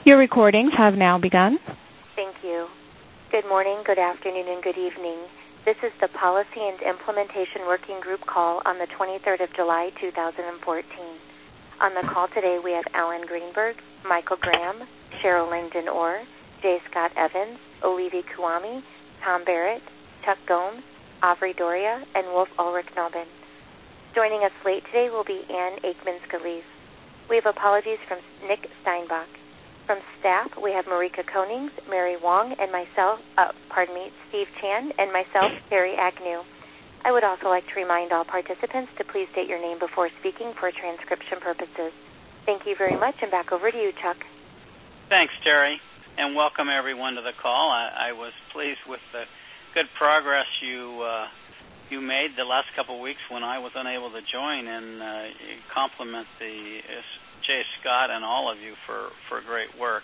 Your recordings have now begun. Thank you. Good morning, good afternoon, and good evening. This is the Policy and Implementation Working Group call on the 23rd of July, 2014. On the call today, we have Alan Greenberg, Michael Graham, Cheryl Langdon Orr, J. Scott Evans, Olivi Kuami, Tom Barrett, Chuck Gomes, Aubrey Doria, and Wolf Ulrich Nobin. Joining us late today will be Ann Aikman-Scalise. We have apologies from Nick Steinbach. From staff, we have Marika Konings, Mary Wong, and myself, Steve Chan, and myself, Terry Agnew. I would also like to remind all participants to please state your name before speaking for transcription purposes. Thank you very much, and back over to you, Chuck. Thanks, Terry, and welcome everyone to the call. I was pleased with the good progress you made the last couple of weeks when I was unable to join, and compliment the Jay Scott and all of you for great work.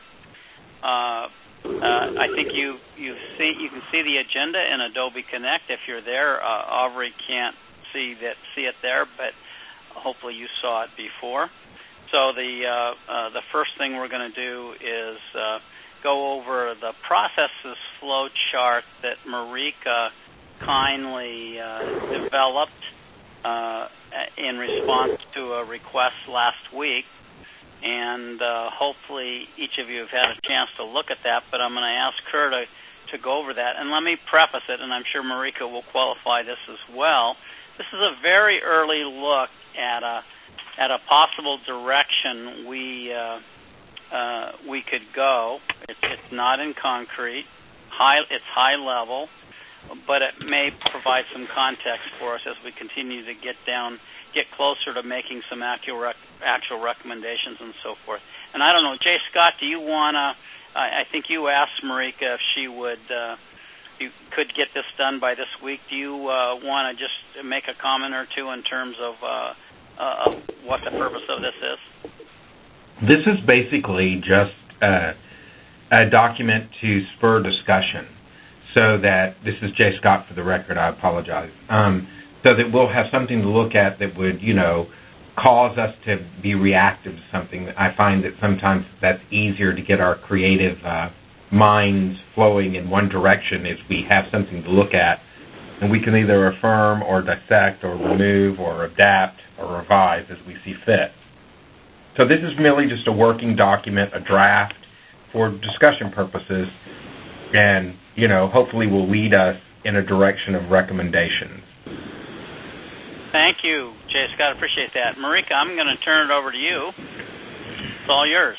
I think you can see the agenda in Adobe Connect. If you're there, Aubrey can't see it there, but hopefully you saw it before. So the first thing we're going to do is go over the processes flow chart that Marika kindly developed in response to a request last week. And hopefully each of you have had a chance to look at that, but I'm going to ask her to go over that. And let me preface it, and I'm sure Marika will qualify this as well. This is a very early look at a possible direction we could go. It's not in concrete. It's high level, but it may provide some context for us as we continue to get closer to making some actual recommendations and so forth. And I don't know, Jay Scott, do you want to, I think you asked Marika if she you could get this done by this week. Do you want to just make a comment or two in terms of what the purpose of this is? This is basically just a document to spur discussion, so that, this is Jay Scott for the record, I apologize, so that we'll have something to look at that would, cause us to be reactive to something. I find that sometimes that's easier to get our creative minds flowing in one direction if we have something to look at, and we can either affirm or dissect or remove or adapt or revise as we see fit. So this is merely just a working document, a draft for discussion purposes, and, hopefully will lead us in a direction of recommendations. Thank you, Jay Scott. I appreciate that. Marika, I'm going to turn it over to you. It's all yours.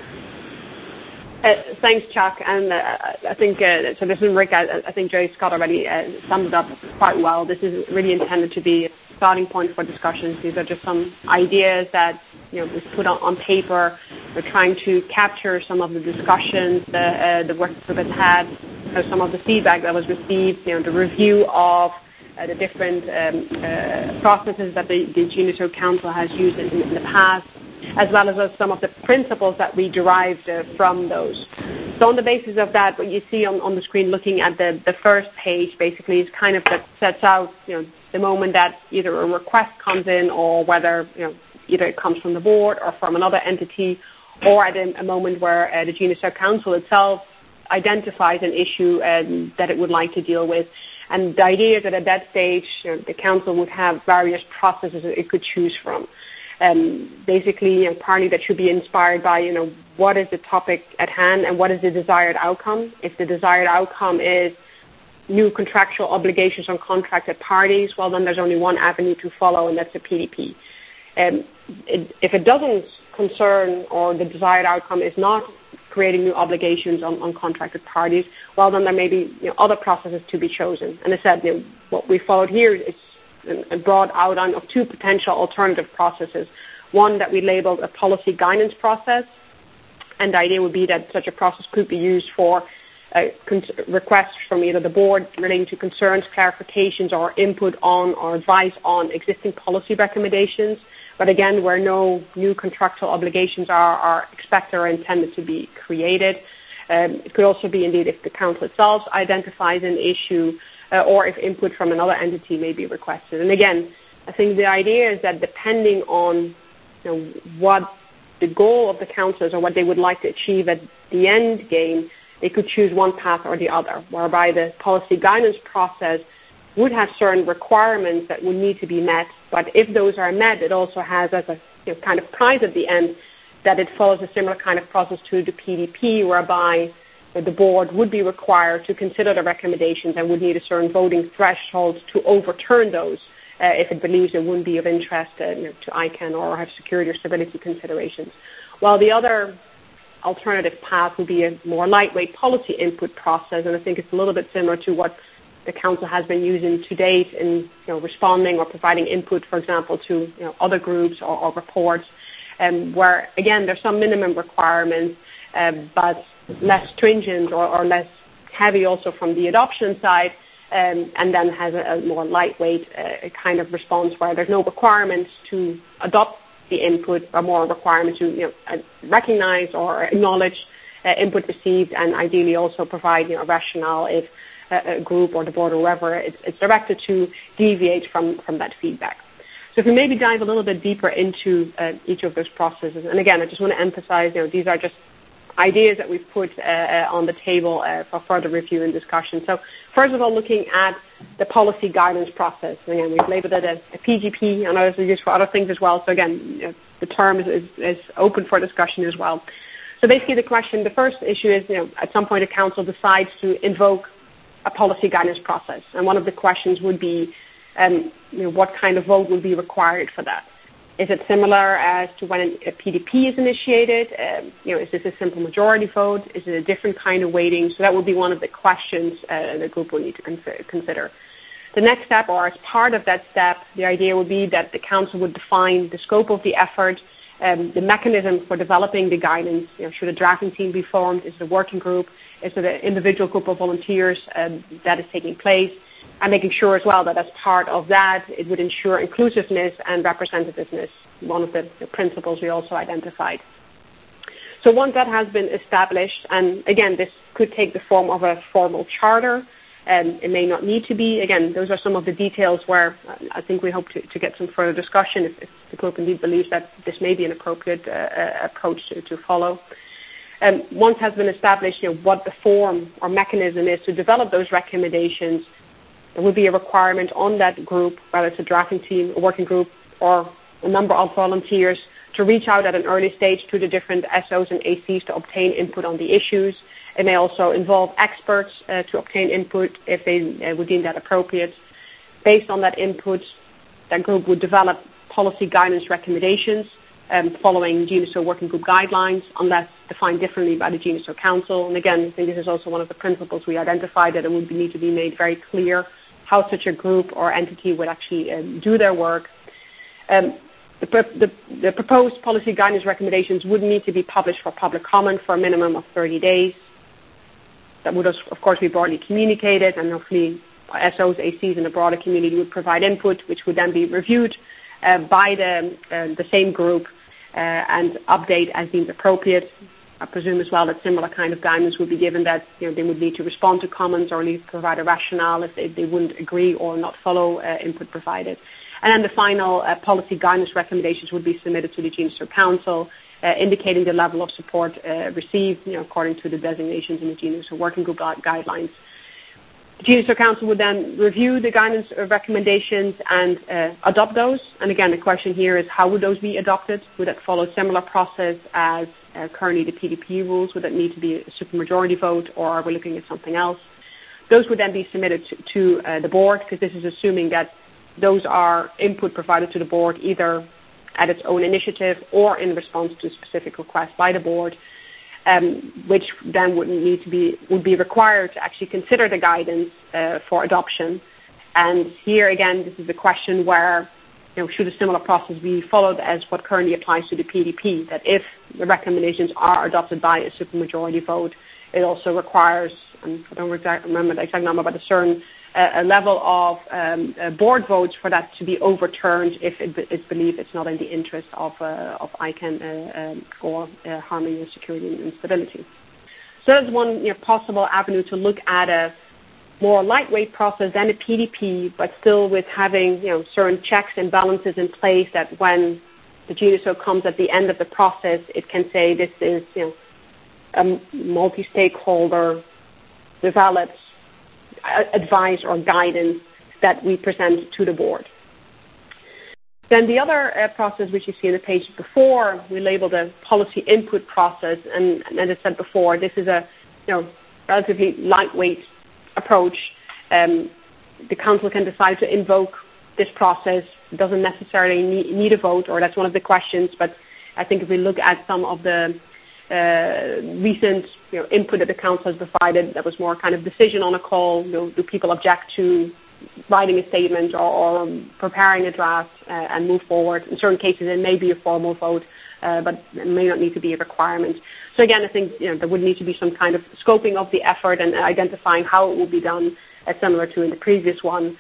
Thanks, Chuck. And I think, so this is Marika. I think Jay Scott already summed it up quite well. This is really intended to be a starting point for discussions. These are just some ideas that, we put on paper. We're trying to capture some of the discussions the work group has had, some of the feedback that was received, the review of the different processes that the Junior Council has used in the past, as well as some of the principles that we derived from those. So on the basis of that, what you see on the screen looking at the first page basically is kind of that sets out, the moment that either a request comes in or whether, either it comes from the board or from another entity, or at a moment where the Junior Council itself identifies an issue that it would like to deal with. And the idea is that at that stage, the council would have various processes that it could choose from. Basically, a party that should be inspired by, what is the topic at hand and what is the desired outcome. If the desired outcome is new contractual obligations on contracted parties, well, then there's only one avenue to follow, and that's the PDP. If it doesn't concern, or the desired outcome is not creating new obligations on contracted parties, well, then there may be other processes to be chosen. And I said, what we followed here is a broad outline of two potential alternative processes. One that we labeled a policy guidance process, and the idea would be that such a process could be used for requests from either the board relating to concerns, clarifications, or input on or advice on existing policy recommendations. But again, where no new contractual obligations are expected or intended to be created. It could also be, indeed, if the council itself identifies an issue or if input from another entity may be requested. And again, I think the idea is that depending on what the goal of the councillors or what they would like to achieve at the end game, they could choose one path or the other, whereby the policy guidance process would have certain requirements that would need to be met. But if those are met, it also has as a kind of prize at the end that it follows a similar kind of process to the PDP, whereby the board would be required to consider the recommendations and would need a certain voting threshold to overturn those if it believes it wouldn't be of interest to ICANN or have security or stability considerations. While the other alternative path would be a more lightweight policy input process, and I think it's a little bit similar to what the Council has been using to date in responding or providing input, for example, to other groups or reports, where, again, there's some minimum requirements, but less stringent or less heavy also from the adoption side, and then has a more lightweight kind of response where there's no requirements to adopt the input, or more requirement to recognize or acknowledge input received, and ideally also provide a rationale if a group or the board or whoever it's directed to deviate from that feedback. So if we maybe dive a little bit deeper into each of those processes, and again, I just want to emphasize, these are just ideas that we've put on the table for further review and discussion. So first of all, looking at the policy guidance process. Again, we've labeled it a PGP, and others are used for other things as well. So again, the term is open for discussion as well. So basically the first issue is, at some point a council decides to invoke a policy guidance process. And one of the questions would be, what kind of vote would be required for that? Is it similar as to when a PDP is initiated? Is this a simple majority vote? Is it a different kind of weighting? So that would be one of the questions the group will need to consider. The next step, or as part of that step, the idea would be that the council would define the scope of the effort, the mechanism for developing the guidance. Should a drafting team be formed? Is it a working group? Is it an individual group of volunteers that is taking place? And making sure as well that as part of that, it would ensure inclusiveness and representativeness, one of the principles we also identified. So once that has been established, and again, this could take the form of a formal charter, it may not need to be. Again, those are some of the details where I think we hope to get some further discussion if the group indeed believes that this may be an appropriate approach to follow. Once has been established, what the form or mechanism is to develop those recommendations, there will be a requirement on that group, whether it's a drafting team, a working group, or a number of volunteers, to reach out at an early stage to the different SOs and ACs to obtain input on the issues. It may also involve experts to obtain input if they would deem that appropriate. Based on that input, that group would develop policy guidance recommendations following GNSO working group guidelines, unless defined differently by the GNSO Council. And again, I think this is also one of the principles we identified, that it would need to be made very clear how such a group or entity would actually do their work. The proposed policy guidance recommendations would need to be published for public comment for a minimum of 30 days. That would, of course, be broadly communicated, and hopefully SOs, ACs, and the broader community would provide input, which would then be reviewed by the same group and update as deemed appropriate. I presume as well that similar kind of guidance would be given, that they would need to respond to comments or at least provide a rationale if they wouldn't agree or not follow input provided. And then the final policy guidance recommendations would be submitted to the GNSO Council, indicating the level of support received, according to the designations in the GNSO Working Group guidelines. The GNSO Council would then review the guidance recommendations and adopt those. And again, the question here is, how would those be adopted? Would that follow a similar process as currently the PDP rules? Would that need to be a supermajority vote, or are we looking at something else? Those would then be submitted to the board, because this is assuming that those are input provided to the board either at its own initiative or in response to a specific request by the board, which then would be required to actually consider the guidance for adoption. And here again, this is a question where should a similar process be followed as what currently applies to the PDP, that if the recommendations are adopted by a supermajority vote, it also requires, and I don't remember the exact number, but a certain a level of board votes for that to be overturned if it's believed it's not in the interest of ICANN or harming the security and stability. So that's one possible avenue to look at a more lightweight process than a PDP, but still with having certain checks and balances in place, that when the GNSO comes at the end of the process, it can say this is a multi-stakeholder developed advice or guidance that we present to the board. Then the other process, which you see on the page before, we labeled a policy input process, and as I said before, this is a relatively lightweight approach. The council can decide to invoke this process. It doesn't necessarily need a vote, or that's one of the questions, but I think if we look at some of the recent input that the council has provided, that was more kind of decision on a call. Do people object to writing a statement or preparing a draft and move forward? In certain cases, it may be a formal vote, but it may not need to be a requirement. So again, I think there would need to be some kind of scoping of the effort and identifying how it will be done, similar to in the previous one.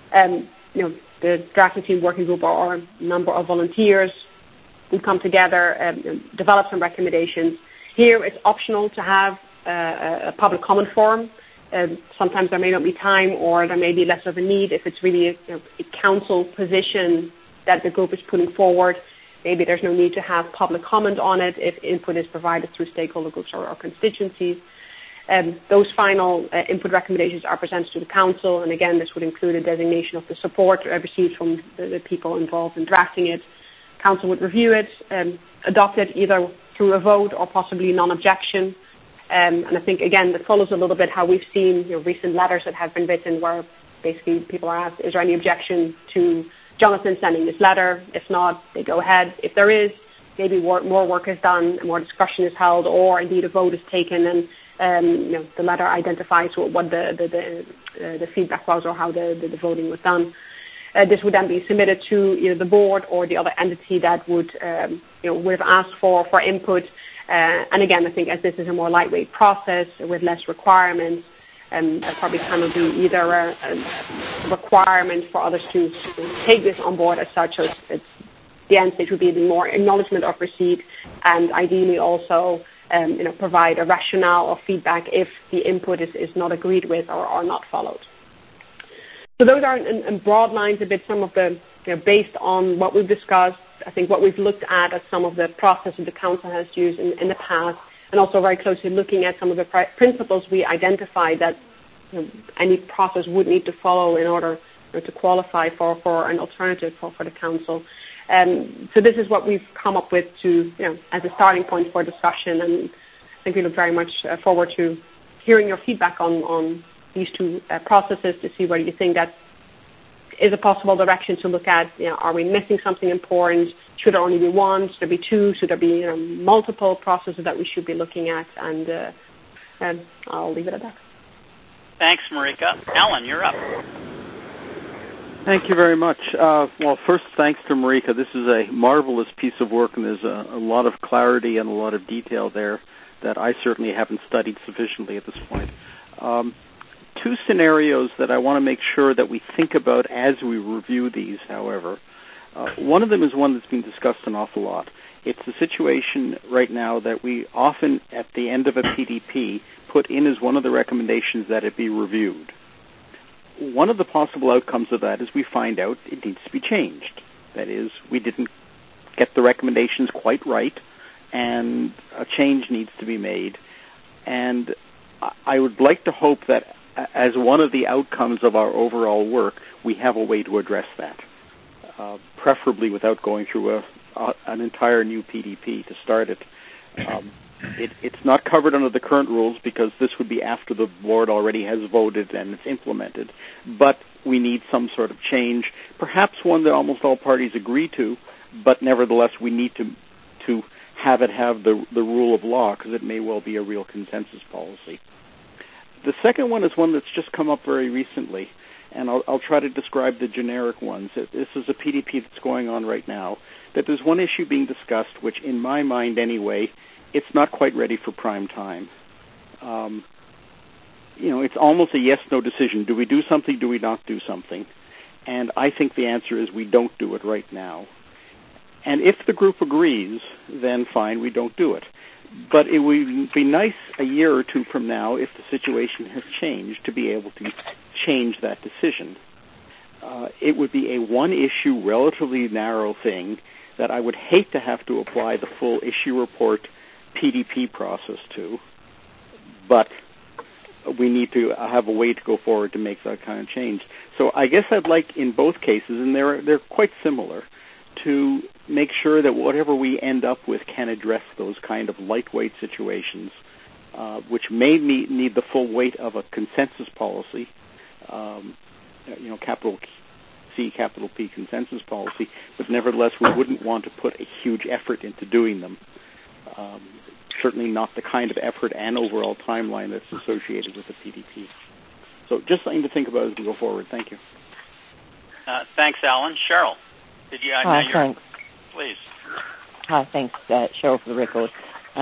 The drafting team working group are a number of volunteers who come together and develop some recommendations. Here, it's optional to have a public comment forum. Sometimes there may not be time, or there may be less of a need if it's really a council position that the group is putting forward. Maybe there's no need to have public comment on it if input is provided through stakeholder groups or constituencies. Those final input recommendations are presented to the council, and again, this would include a designation of the support received from the people involved in drafting it. Council would review it, adopt it either through a vote or possibly non-objection. And I think, again, that follows a little bit how we've seen recent letters that have been written where basically people are asked, is there any objection to Jonathan sending this letter? If not, they go ahead. If there is, maybe more work is done, more discussion is held, or indeed a vote is taken, and the letter identifies what the feedback was or how the voting was done. This would then be submitted to the board or the other entity that would have asked for input. And again, I think as this is a more lightweight process with less requirements, there probably cannot be either a requirement for others to take this on board as such. So the end stage would be the more acknowledgement of receipt, and ideally also provide a rationale or feedback if the input is not agreed with or not followed. So those are in broad lines a bit some of the, based on what we've discussed, I think what we've looked at some of the processes the council has used in the past, and also very closely looking at some of the principles we identified that any process would need to follow in order to qualify for an alternative for the council. So this is what we've come up with as a starting point for discussion, and I think we look very much forward to hearing your feedback on these two processes to see whether you think that is a possible direction to look at. Are we missing something important? Should there only be one? Should there be two? Should there be multiple processes that we should be looking at? And I'll leave it at that. Thanks, Marika. Alan, you're up. Thank you very much. Well, first, thanks to Marika. This is a marvelous piece of work, and there's a lot of clarity and a lot of detail there that I certainly haven't studied sufficiently at this point. Two scenarios that I want to make sure that we think about as we review these, however. One of them is one that's been discussed an awful lot. It's the situation right now that we often, at the end of a PDP, put in as one of the recommendations that it be reviewed. One of the possible outcomes of that is we find out it needs to be changed. That is, we didn't get the recommendations quite right, and a change needs to be made. And I would like to hope that as one of the outcomes of our overall work, we have a way to address that, preferably without going through an entire new PDP to start it. It's not covered under the current rules because this would be after the board already has voted and it's implemented. But we need some sort of change, perhaps one that almost all parties agree to, but nevertheless we need to have it have the rule of law because it may well be a real consensus policy. The second one is one that's just come up very recently, and I'll try to describe the generic ones. This is a PDP that's going on right now, that there's one issue being discussed which, in my mind anyway, it's not quite ready for prime time. It's almost a yes-no decision. Do we do something? Do we not do something? And I think the answer is we don't do it right now. And if the group agrees, then fine, we don't do it. But it would be nice a year or two from now, if the situation has changed, to be able to change that decision. It would be a one-issue, relatively narrow thing that I would hate to have to apply the full issue report PDP process to, but we need to have a way to go forward to make that kind of change. So I guess I'd like in both cases, and they're quite similar, to make sure that whatever we end up with can address those kind of lightweight situations, which may need the full weight of a consensus policy, capital C, capital P consensus policy, but nevertheless we wouldn't want to put a huge effort into doing them. Certainly not the kind of effort and overall timeline that's associated with the PDP. So just something to think about as we go forward. Thank you. Thanks, Alan. Cheryl, did you? Hi, thanks. Please. Hi, thanks, Cheryl, for the record.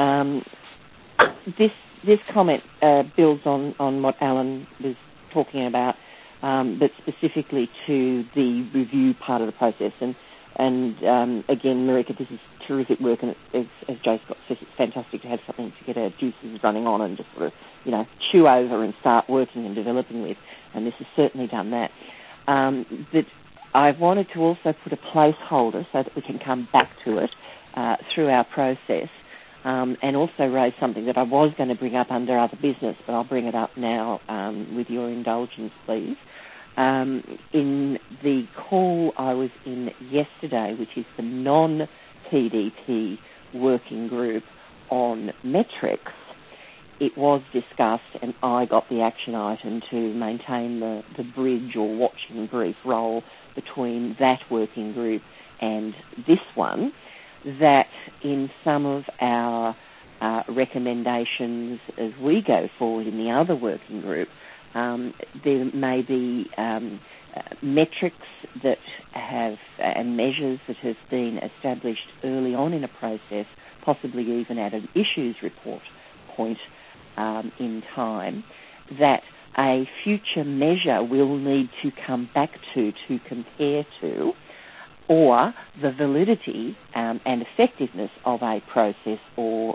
This comment builds on what Alan was talking about, but specifically to the review part of the process. And again, Marika, this is terrific work, and as Joe Scott says, it's fantastic to have something to get our juices running on and just sort of, chew over and start working and developing with, and this has certainly done that. But I wanted to also put a placeholder so that we can come back to it through our process, and also raise something that I was going to bring up under other business, but I'll bring it up now with your indulgence, please. In the call I was in yesterday, which is the non-PDP working group on metrics, it was discussed and I got the action item to maintain the bridge or watching brief role between that working group and this one, that in some of our recommendations as we go forward in the other working group, there may be metrics that have and measures that have been established early on in a process, possibly even at an issues report point in time, that a future measure will need to come back to compare to, or the validity and effectiveness of a process or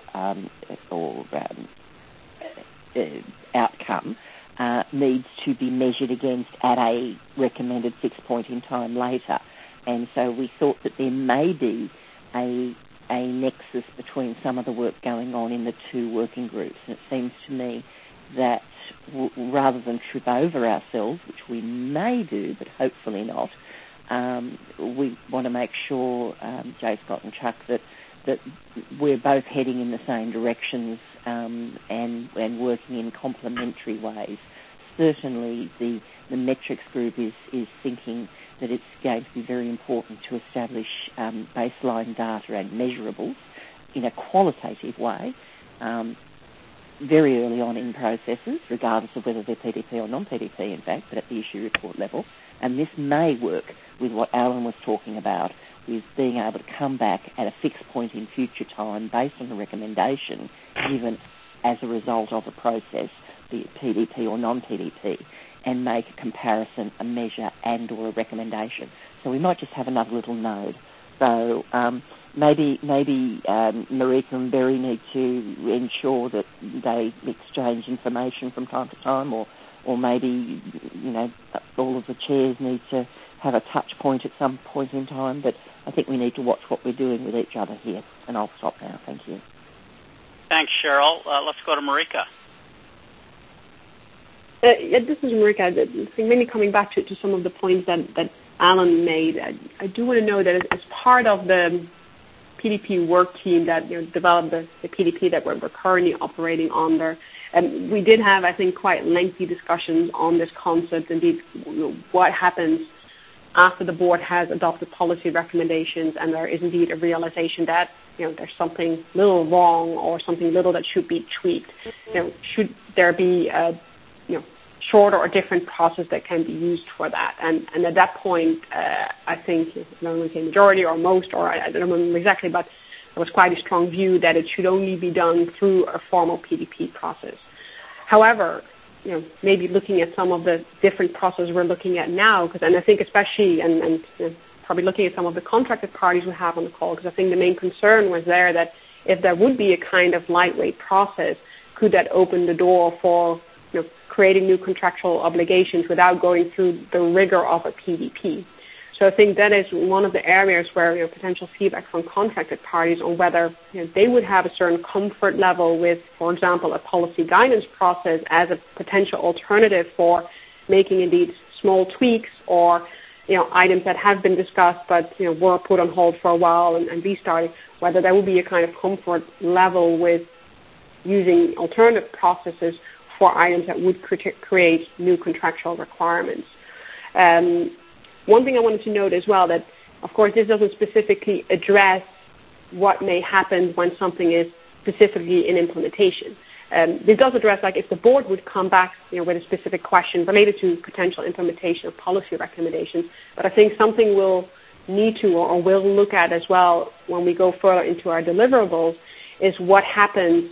outcome needs to be measured against at a recommended fixed point in time later. And so we thought that there may be a nexus between some of the work going on in the two working groups. And it seems to me that rather than trip over ourselves, which we may do, but hopefully not, we want to make sure, Jay Scott and Chuck, that we're both heading in the same directions and working in complementary ways. Certainly the metrics group is thinking that it's going to be very important to establish baseline data and measurables in a qualitative way very early on in processes, regardless of whether they're PDP or non-PDP, in fact, but at the issue report level. And this may work with what Alan was talking about, with being able to come back at a fixed point in future time based on a recommendation given as a result of a process, be it PDP or non-PDP, and make a comparison, a measure, and or a recommendation. So we might just have another little node. So maybe Marika and Berry need to ensure that they exchange information from time to time, or maybe, all of the chairs need to have a touch point at some point in time. But I think we need to watch what we're doing with each other here. And I'll stop now. Thank you. Thanks, Cheryl. Let's go to Marika. This is Marika. I think maybe coming back to some of the points that Alan made, I do want to know that as part of the PDP work team that developed the PDP that we're currently operating under, we did have, I think, quite lengthy discussions on this concept. Indeed, what happens after the board has adopted policy recommendations and there is indeed a realization that there's something little wrong or something little that should be tweaked. Should there be a shorter or different process that can be used for that? And at that point, I think, I don't want to say majority or most, or I don't remember exactly, but there was quite a strong view that it should only be done through a formal PDP process. However, maybe looking at some of the different processes we're looking at now, and I think especially, and probably looking at some of the contracted parties we have on the call, because I think the main concern was there that if there would be a kind of lightweight process, could that open the door for creating new contractual obligations without going through the rigor of a PDP? So I think that is one of the areas where potential feedback from contracted parties on whether they would have a certain comfort level with, for example, a policy guidance process as a potential alternative for making indeed small tweaks or items that have been discussed but were put on hold for a while and restarting, whether there would be a kind of comfort level with using alternative processes for items that would create new contractual requirements. One thing I wanted to note as well that, of course, this doesn't specifically address what may happen when something is specifically in implementation. This does address, like, if the board would come back with a specific question related to potential implementation of policy recommendations. But I think something we'll need to or will look at as well when we go further into our deliverables is what happens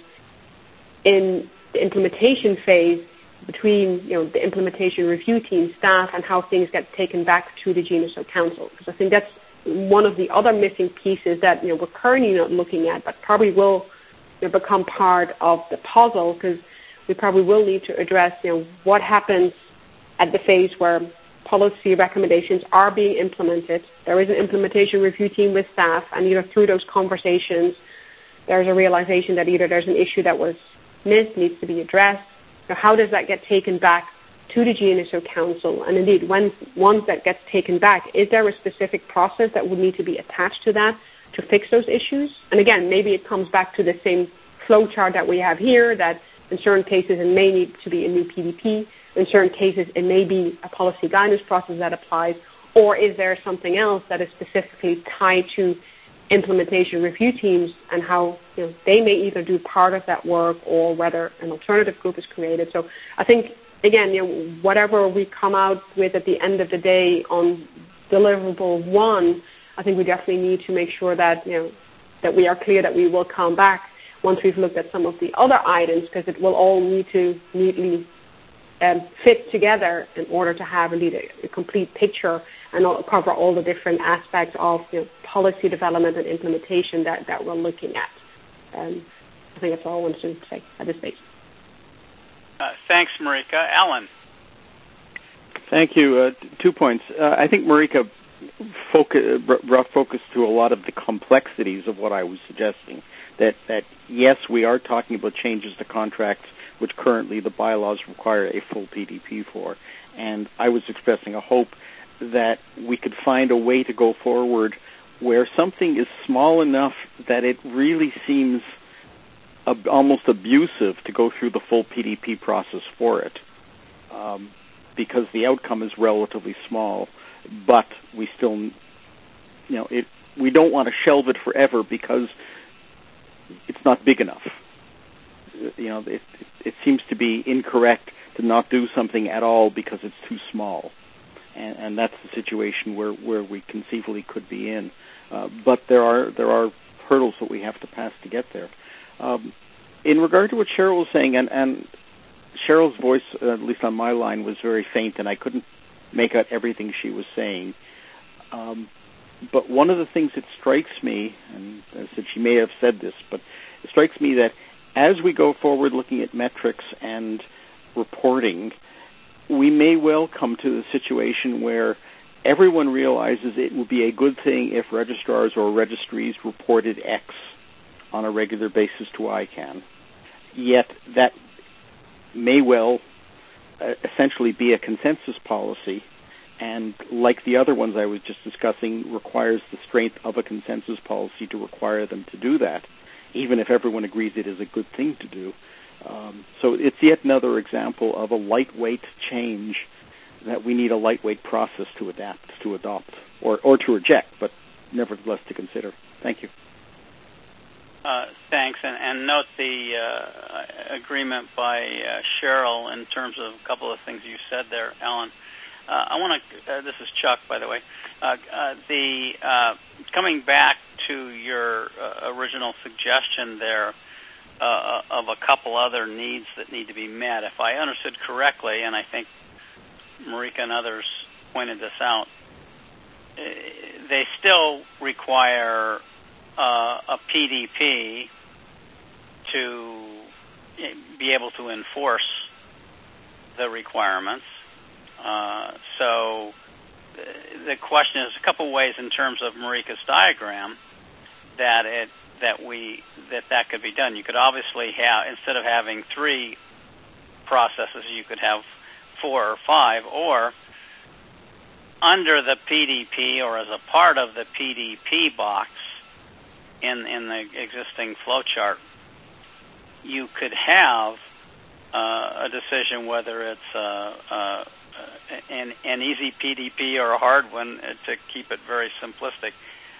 in the implementation phase between the implementation review team staff and how things get taken back to the GNSO Council. Because I think that's one of the other missing pieces that we're currently not looking at, but probably will become part of the puzzle, because we probably will need to address what happens at the phase where policy recommendations are being implemented. There is an implementation review team with staff, and either through those conversations there's a realization that either there's an issue that was missed, needs to be addressed. Now, how does that get taken back to the GNSO Council? And indeed, once that gets taken back, is there a specific process that would need to be attached to that to fix those issues? And again, maybe it comes back to the same flow chart that we have here, that in certain cases it may need to be a new PDP, in certain cases it may be a policy guidance process that applies, or is there something else that is specifically tied to implementation review teams and how they may either do part of that work or whether an alternative group is created. So I think, again, whatever we come out with at the end of the day on deliverable 1, I think we definitely need to make sure that that we are clear that we will come back once we've looked at some of the other items, because it will all need to neatly fit together in order to have indeed a complete picture and cover all the different aspects of policy development and implementation that we're looking at. I think that's all I wanted to say at this stage. Thanks, Marika. Alan. Thank you. 2 points. I think Marika focused to a lot of the complexities of what I was suggesting. That yes, we are talking about changes to contracts which currently the bylaws require a full PDP for. And I was expressing a hope that we could find a way to go forward where something is small enough that it really seems almost abusive to go through the full PDP process for it, because the outcome is relatively small, but we still, we don't want to shelve it forever because it's not big enough. It seems to be incorrect to not do something at all because it's too small, and that's the situation where we conceivably could be in. But there are hurdles that we have to pass to get there. In regard to what Cheryl was saying, and Cheryl's voice, at least on my line, was very faint, and I couldn't make out everything she was saying. But one of the things that strikes me, and I said she may have said this, but it strikes me that as we go forward looking at metrics and reporting, we may well come to the situation where everyone realizes it would be a good thing if registrars or registries reported X on a regular basis to ICANN. Yet that may well essentially be a consensus policy, and like the other ones I was just discussing, requires the strength of a consensus policy to require them to do that, even if everyone agrees it is a good thing to do. So it's yet another example of a lightweight change that we need a lightweight process to adopt, or to reject, but nevertheless to consider. Thank you. Thanks, and note the agreement by Cheryl in terms of a couple of things you said there, Alan. I want to. This is Chuck, by the way. Coming back to your original suggestion there of a couple other needs that need to be met. If I understood correctly, and I think Marika and others pointed this out, they still require a PDP to be able to enforce the requirements. So the question is a couple ways in terms of Marika's diagram that could be done. You could obviously have, instead of having 3 processes, you could have 4 or 5, or under the PDP or as a part of the PDP box in the existing flowchart, you could have a decision whether it's an easy PDP or a hard one, to keep it very simplistic.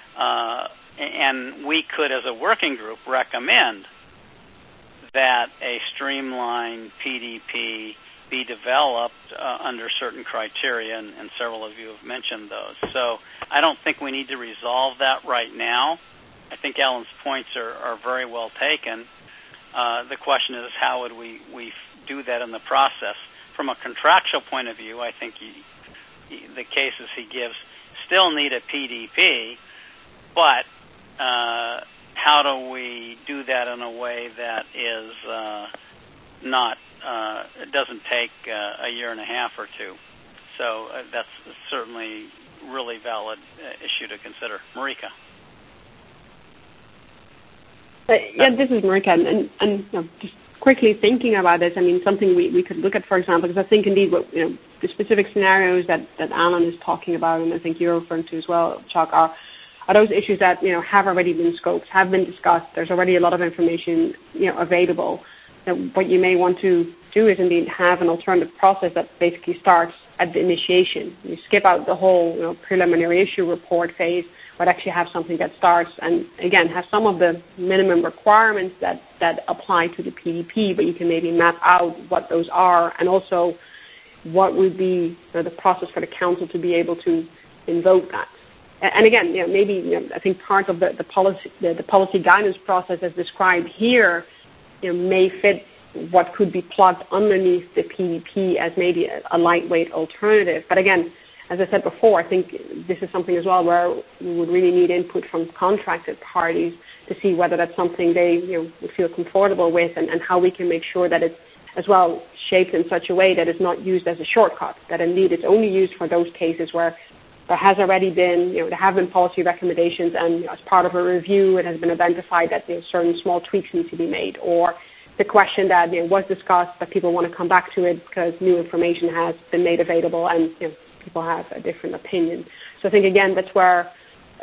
And we could, as a working group, recommend that a streamlined PDP be developed under certain criteria, and several of you have mentioned those. So I don't think we need to resolve that right now. I think Alan's points are very well taken. The question is, how would we do that in the process? From a contractual point of view, I think the cases he gives still need a PDP, but how do we do that in a way that is not, it doesn't take a year and a half or 2? So that's certainly really valid issue to consider. Marika. This is Marika, and just quickly thinking about this, I mean, something we could look at, for example, because I think indeed what, the specific scenarios that Alan is talking about, and I think you're referring to as well, Chuck, are those issues that have already been scoped, have been discussed. There's already a lot of information available. What you may want to do is indeed have an alternative process that basically starts at the initiation. You skip out the whole preliminary issue report phase, but actually have something that starts and, again, have some of the minimum requirements that apply to the PDP, but you can maybe map out what those are, and also what would be the process for the council to be able to invoke that. And again, maybe I think part of the policy guidance process as described here may fit what could be plugged underneath the PDP as maybe a lightweight alternative. But again, as I said before, I think this is something as well where we would really need input from contracted parties to see whether that's something they would feel comfortable with, and how we can make sure that it's as well shaped in such a way that it's not used as a shortcut, that indeed it's only used for those cases where there has already been, there have been policy recommendations, and as part of a review it has been identified that certain small tweaks need to be made, or the question that was discussed but people want to come back to it because new information has been made available and people have a different opinion. So I think, again, that's where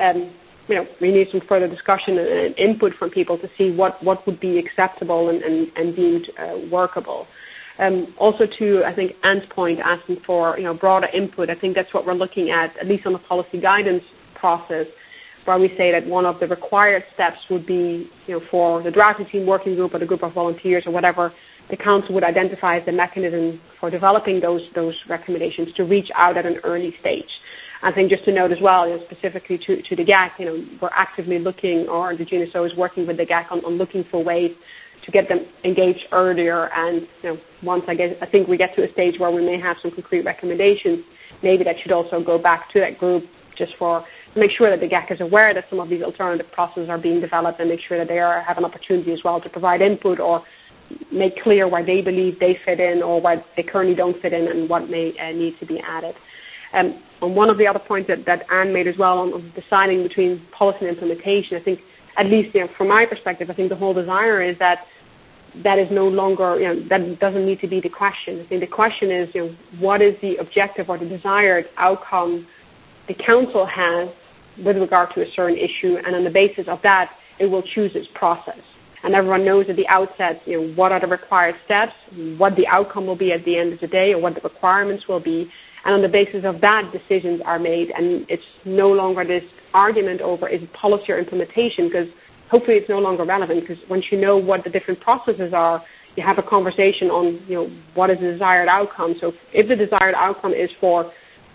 we need some further discussion and input from people to see what would be acceptable and deemed workable. Also to, I think, Anne's point, asking for broader input, I think that's what we're looking at least on the policy guidance process, where we say that one of the required steps would be, for the drafting team, working group, or the group of volunteers or whatever, the council would identify as the mechanism for developing those recommendations to reach out at an early stage. I think just to note as well, specifically to the GAC, we're actively looking, or the GNSO is working with the GAC on looking for ways to get them engaged earlier. And once I think we get to a stage where we may have some concrete recommendations, maybe that should also go back to that group just to make sure that the GAC is aware that some of these alternative processes are being developed, and make sure that they have an opportunity as well to provide input or make clear where they believe they fit in or where they currently don't fit in and what may need to be added. On one of the other points that Anne made as well on deciding between policy and implementation, I think, at least from my perspective, I think the whole desire is that is no longer, that doesn't need to be the question. I think the question is, what is the objective or the desired outcome the council has with regard to a certain issue, and on the basis of that, it will choose its process. And everyone knows at the outset, what are the required steps, what the outcome will be at the end of the day, or what the requirements will be. And on the basis of that, decisions are made. And it's no longer this argument over is it policy or implementation, because hopefully it's no longer relevant, because once you know what the different processes are, you have a conversation on, what is the desired outcome. So if the desired outcome is for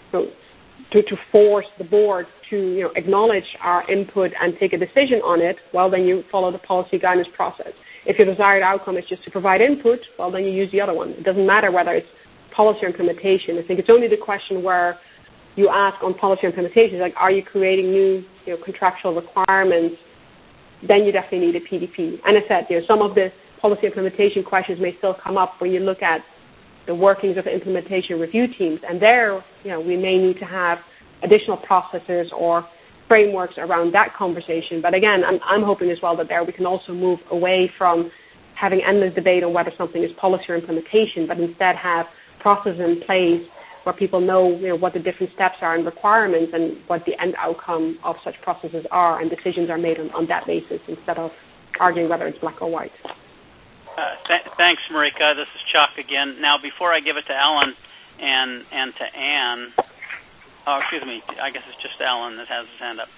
to force the board to acknowledge our input and take a decision on it, well, then you follow the policy guidance process. If your desired outcome is just to provide input, well, then you use the other one. It doesn't matter whether it's policy or implementation. I think it's only the question where you ask on policy or implementation, like, are you creating new contractual requirements? Then you definitely need a PDP. And I said, some of the policy implementation questions may still come up when you look at the workings of the implementation review teams. And there, we may need to have additional processes or frameworks around that conversation. But again, I'm hoping as well that there we can also move away from having endless debate on whether something is policy or implementation, but instead have processes in place where people know, what the different steps are and requirements and what the end outcome of such processes are, and decisions are made on that basis instead of arguing whether it's black or white. Thanks, Marika. This is Chuck again. Now, before I give it to Alan and to Anne, excuse me, I guess it's just Alan that has his hand up.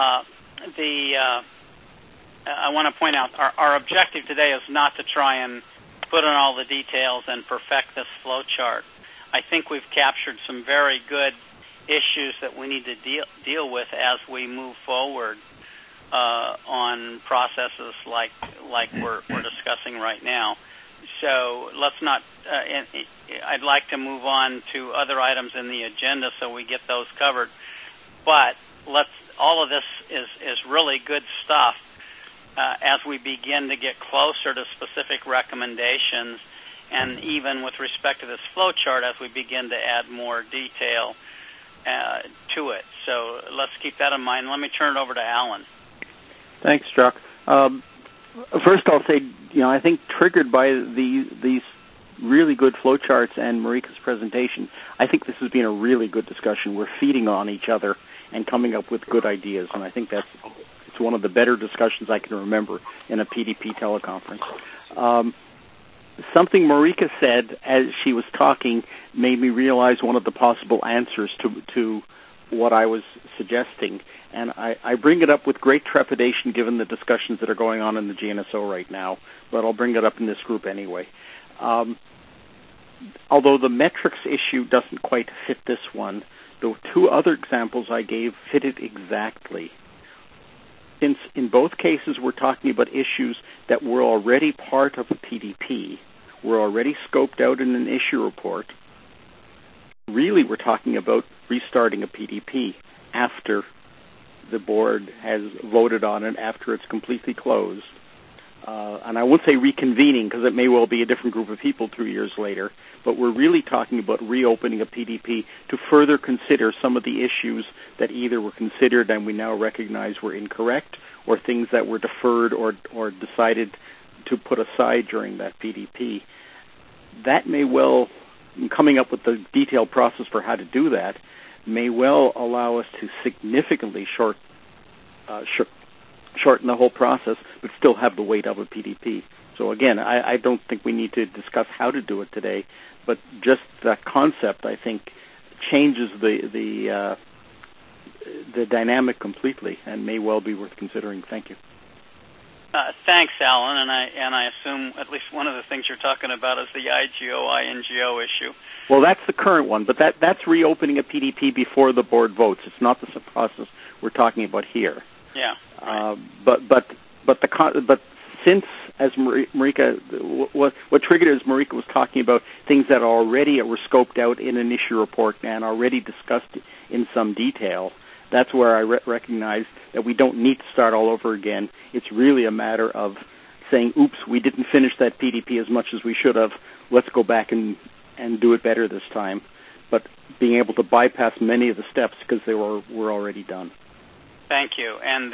I want to point out our objective today is not to try and put in all the details and perfect this flow chart. I think we've captured some very good issues that we need to deal with as we move forward on processes like we're discussing right now. So let's not. I'd like to move on to other items in the agenda so we get those covered. But all of this is really good stuff as we begin to get closer to specific recommendations, and even with respect to this flow chart as we begin to add more detail to it. So let's keep that in mind. Let me turn it over to Alan. Thanks, Chuck. First, I'll say, I think triggered by these really good flowcharts and Marika's presentation, I think this has been a really good discussion. We're feeding on each other and coming up with good ideas, and I think it's one of the better discussions I can remember in a PDP teleconference. Something Marika said as she was talking made me realize one of the possible answers to what I was suggesting, and I bring it up with great trepidation given the discussions that are going on in the GNSO right now, but I'll bring it up in this group anyway. Although the metrics issue doesn't quite fit this one, the two other examples I gave fit it exactly. Since in both cases we're talking about issues that were already part of a PDP, were already scoped out in an issue report, really we're talking about restarting a PDP after the board has voted on it, after it's completely closed. And I won't say reconvening because it may well be a different group of people 2 years later, but we're really talking about reopening a PDP to further consider some of the issues that either were considered and we now recognize were incorrect, or things that were deferred or decided to put aside during that PDP. That may well, coming up with the detailed process for how to do that, may well allow us to significantly shorten the whole process, but still have the weight of a PDP. So again, I don't think we need to discuss how to do it today, but just that concept, I think, changes the dynamic completely and may well be worth considering. Thank you. Thanks, Alan, and I assume at least one of the things you're talking about is the IGO issue. Well, that's the current one, but that's reopening a PDP before the board votes. It's not the process we're talking about here. Yeah. Right. But since, as Marika, what triggered it is Marika was talking about things that already were scoped out in an issue report and already discussed in some detail. That's where I recognize that we don't need to start all over again. It's really a matter of saying, oops, we didn't finish that PDP as much as we should have. Let's go back and do it better this time. But being able to bypass many of the steps because they were already done. Thank you. And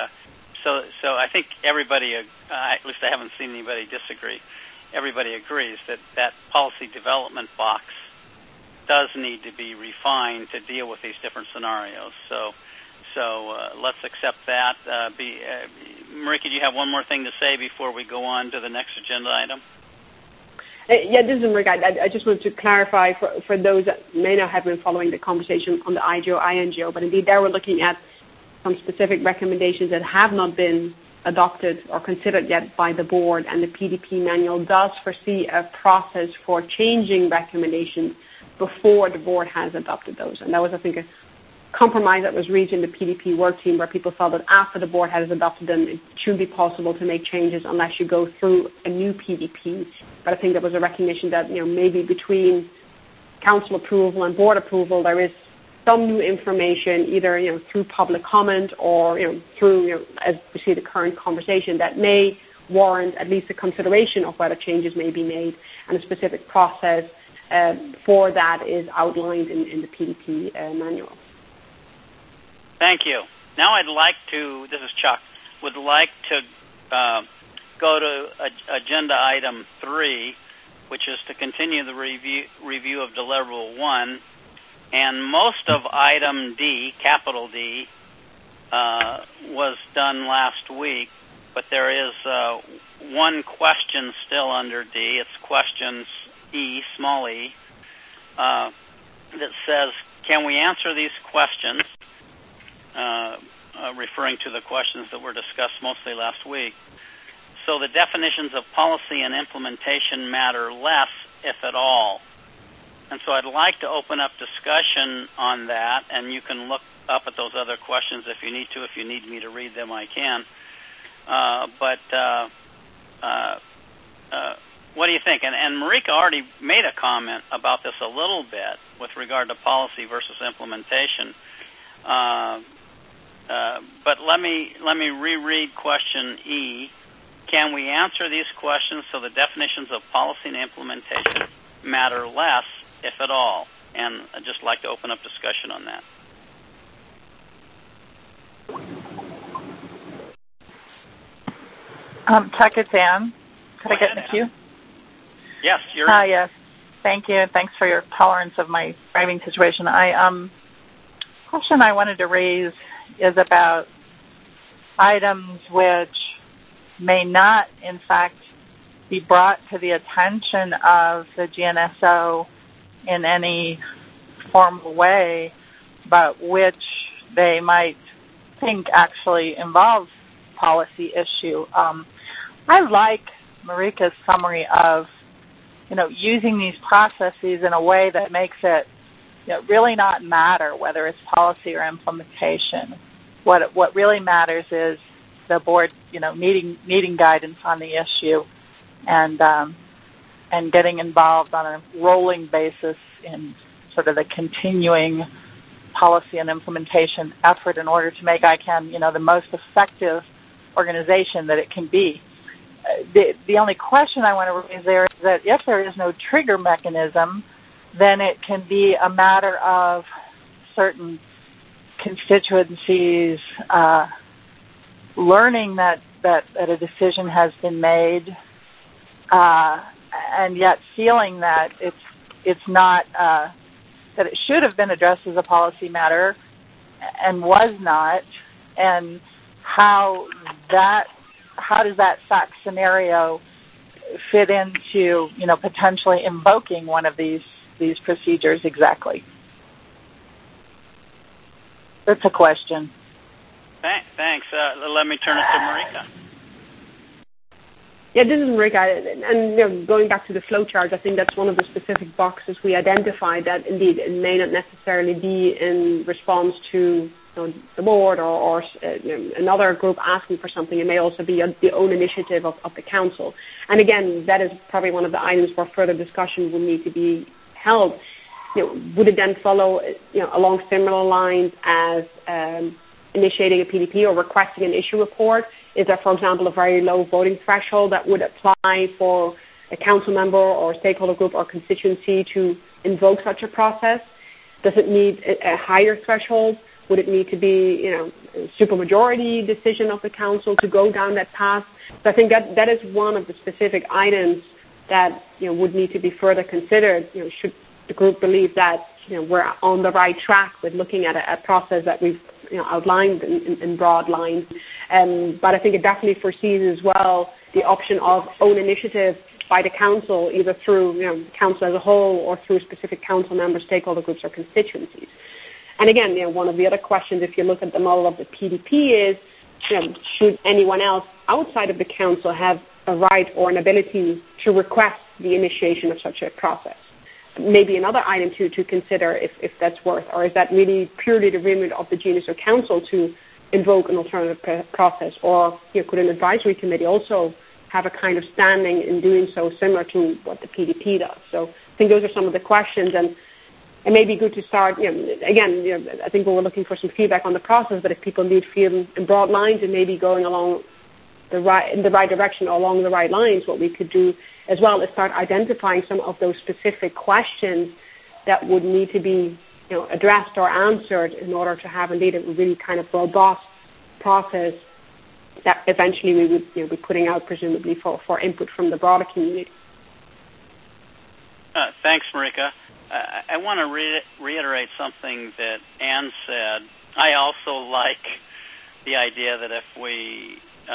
so I think everybody, at least I haven't seen anybody disagree, everybody agrees that policy development box does need to be refined to deal with these different scenarios. So let's accept that. Marika, do you have one more thing to say before we go on to the next agenda item? Yeah, this is Marika. I just wanted to clarify for those that may not have been following the conversation on the IGO, INGO, but indeed there we're looking at some specific recommendations that have not been adopted or considered yet by the board, and the PDP manual does foresee a process for changing recommendations before the board has adopted those. And that was, I think, a compromise that was reached in the PDP work team where people felt that after the board has adopted them, it shouldn't be possible to make changes unless you go through a new PDP. But I think there was a recognition that, maybe between council approval and board approval, there is some new information, either through public comment or through as we see the current conversation, that may warrant at least a consideration of whether changes may be made, and a specific process for that is outlined in the PDP manual. Thank you. Now I'd like to, this is Chuck, would like to go to agenda item 3, which is to continue the review of deliverable 1. And most of item D, capital D, was done last week, but there is one question still under D. It's questions E, small e, that says, can we answer these questions, referring to the questions that were discussed mostly last week. So the definitions of policy and implementation matter less, if at all. And so I'd like to open up discussion on that, and you can look up at those other questions if you need to. If you need me to read them, I can. What do you think? And Marika already made a comment about this a little bit with regard to policy versus implementation. But let me reread question E. Can we answer these questions so the definitions of policy and implementation matter less, if at all? And I'd just like to open up discussion on that. Chuck, it's Ann. Could I get in the queue? Yes, you're in. Yes. Thank you. Thanks for your tolerance of my driving situation. Question I wanted to raise is about items which may not, in fact, be brought to the attention of the GNSO in any formal way, but which they might think actually involves policy issue. I like Marika's summary of, using these processes in a way that makes it really not matter whether it's policy or implementation. What really matters is the board, needing guidance on the issue and getting involved on a rolling basis in sort of the continuing policy and implementation effort in order to make ICANN, the most effective organization that it can be. The only question I want to raise there is that if there is no trigger mechanism, then it can be a matter of certain constituencies learning that a decision has been made, and yet feeling that it's not, that it should have been addressed as a policy matter and was not, and how does that fact scenario fit into potentially invoking one of these procedures exactly? That's a question. Thanks. Let me turn it to Marika. Yeah, this is Marika. And going back to the flowchart, I think that's one of the specific boxes we identified that indeed it may not necessarily be in response to the board or another group asking for something. It may also be the own initiative of the council. And again, that is probably one of the items where further discussion will need to be held. Would it then follow along similar lines as initiating a PDP or requesting an issue report? Is there, for example, a very low voting threshold that would apply for a council member or stakeholder group or constituency to invoke such a process? Does it need a higher threshold? Would it need to be, a supermajority decision of the council to go down that path? So I think that is one of the specific items that would need to be further considered. Should the group believe that we're on the right track with looking at a process that we've outlined in broad lines. But I think it definitely foresees as well the option of own initiative by the council, either through the council as a whole or through specific council members, stakeholder groups, or constituencies. And again, one of the other questions, if you look at the model of the PDP, is should anyone else outside of the council have a right or an ability to request the initiation of such a process? Maybe another item to consider if that's worth, or is that really purely the remit of the GNSO Council to invoke an alternative process, or could an advisory committee also have a kind of standing in doing so, similar to what the PDP does? So I think those are some of the questions, and it may be good to start. Again, I think we were looking for some feedback on the process, but if people need feel in broad lines and maybe going along in the right direction or along the right lines, what we could do as well is start identifying some of those specific questions that would need to be addressed or answered in order to have indeed a really kind of robust process that eventually we would be putting out presumably for input from the broader community. Thanks, Marika. I want to reiterate something that Anne said. I also like the idea that if we